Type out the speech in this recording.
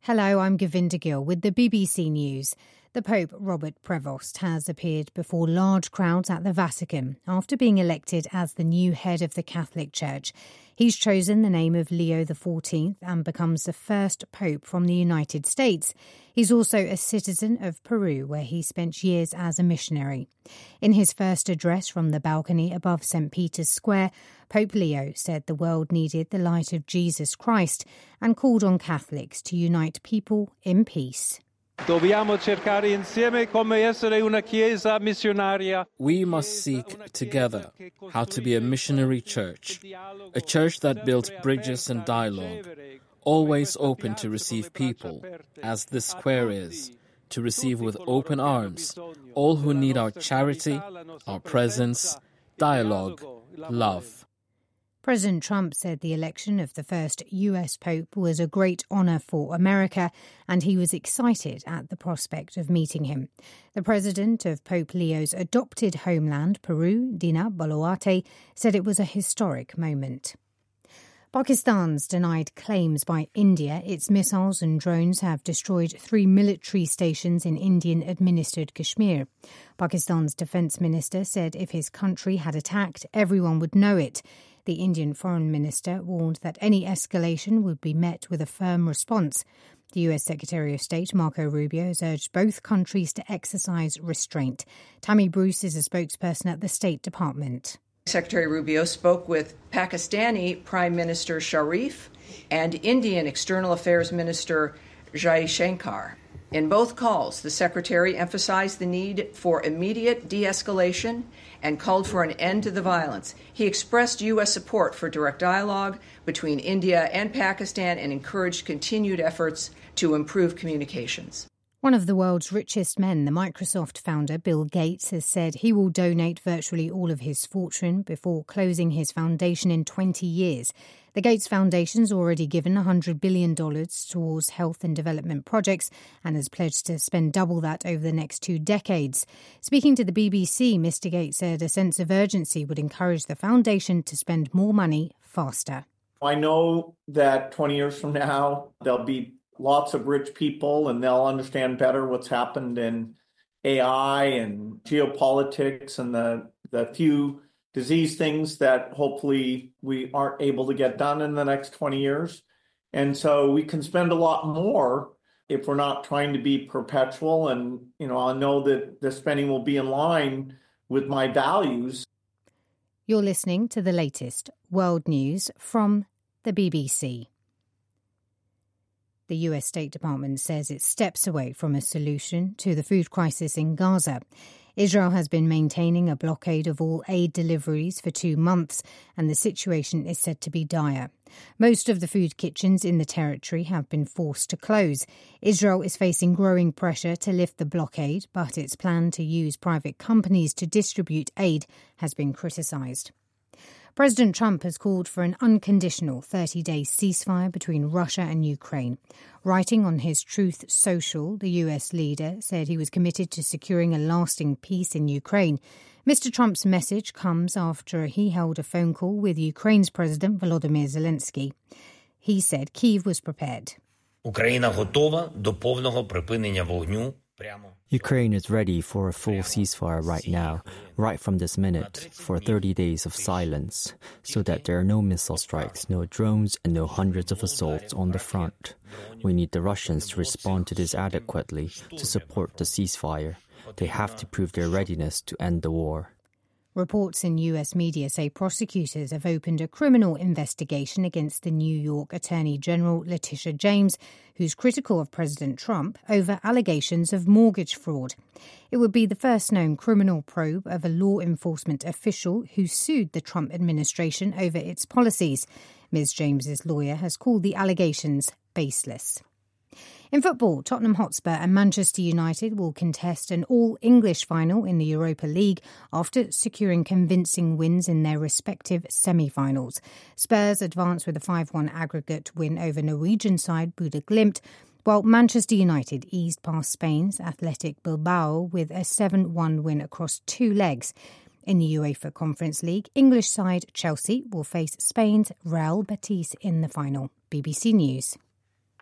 Hello, I'm Govinda Gill with the BBC News. The Pope, Robert Prevost, has appeared before large crowds at the Vatican after being elected as the new head of the Catholic Church. He's chosen the name of Leo XIV and becomes the first pope from the United States. He's also a citizen of Peru, where he spent years as a missionary. In his first address from the balcony above St. Peter's Square, Pope Leo said the world needed the light of Jesus Christ and called on Catholics to unite people in peace. Dobbiamo cercare insieme come essere una chiesa missionaria. We must seek together how to be a missionary church, a church that builds bridges and dialogue, always open to receive people, as this square is, to receive with open arms all who need our charity, our presence, dialogue, love. President Trump said the election of the first US Pope was a great honour for America, and he was excited at the prospect of meeting him. The president of Pope Leo's adopted homeland, Peru, Dina Boluarte, said it was a historic moment. Pakistan's denied claims by India its missiles and drones have destroyed 3 military stations in Indian-administered Kashmir. Pakistan's defence minister said if his country had attacked, everyone would know it. The Indian foreign minister warned that any escalation would be met with a firm response. The US Secretary of State, Marco Rubio, has urged both countries to exercise restraint. Tammy Bruce is a spokesperson at the State Department. Secretary Rubio spoke with Pakistani Prime Minister Sharif and Indian External Affairs Minister Jai Shankar. In both calls, the Secretary emphasized the need for immediate de-escalation and called for an end to the violence. He expressed U.S. support for direct dialogue between India and Pakistan and encouraged continued efforts to improve communications. One of the world's richest men, the Microsoft founder Bill Gates, has said he will donate virtually all of his fortune before closing his foundation in 20 years. The Gates Foundation's already given $100 billion towards health and development projects and has pledged to spend double that over the next 2 decades. Speaking to the BBC, Mr. Gates said a sense of urgency would encourage the foundation to spend more money faster. I know that 20 years from now, there'll be lots of rich people and they'll understand better what's happened in AI and geopolitics and the few disease things that hopefully we aren't able to get done in the next 20 years. And so we can spend a lot more if we're not trying to be perpetual. And, I know that the spending will be in line with my values. You're listening to the latest world news from the BBC. The US State Department says it steps away from a solution to the food crisis in Gaza. Israel has been maintaining a blockade of all aid deliveries for 2 months, and the situation is said to be dire. Most of the food kitchens in the territory have been forced to close. Israel is facing growing pressure to lift the blockade, but its plan to use private companies to distribute aid has been criticised. President Trump has called for an unconditional 30-day ceasefire between Russia and Ukraine. Writing on his Truth Social, the US leader said he was committed to securing a lasting peace in Ukraine. Mr. Trump's message comes after he held a phone call with Ukraine's President Volodymyr Zelensky. He said Kyiv was prepared. Україна готова до повного припинення вогню. Ukraine is ready for a full ceasefire right now, right from this minute, for 30 days of silence, so that there are no missile strikes, no drones, and no hundreds of assaults on the front. We need the Russians to respond to this adequately to support the ceasefire. They have to prove their readiness to end the war. Reports in US media say prosecutors have opened a criminal investigation against the New York Attorney General Letitia James, who's critical of President Trump over allegations of mortgage fraud. It would be the first known criminal probe of a law enforcement official who sued the Trump administration over its policies. Ms. James's lawyer has called the allegations baseless. In football, Tottenham Hotspur and Manchester United will contest an all-English final in the Europa League after securing convincing wins in their respective semi-finals. Spurs advanced with a 5-1 aggregate win over Norwegian side Bodø Glimt, while Manchester United eased past Spain's Athletic Bilbao with a 7-1 win across 2 legs. In the UEFA Conference League, English side Chelsea will face Spain's Real Betis in the final. BBC News.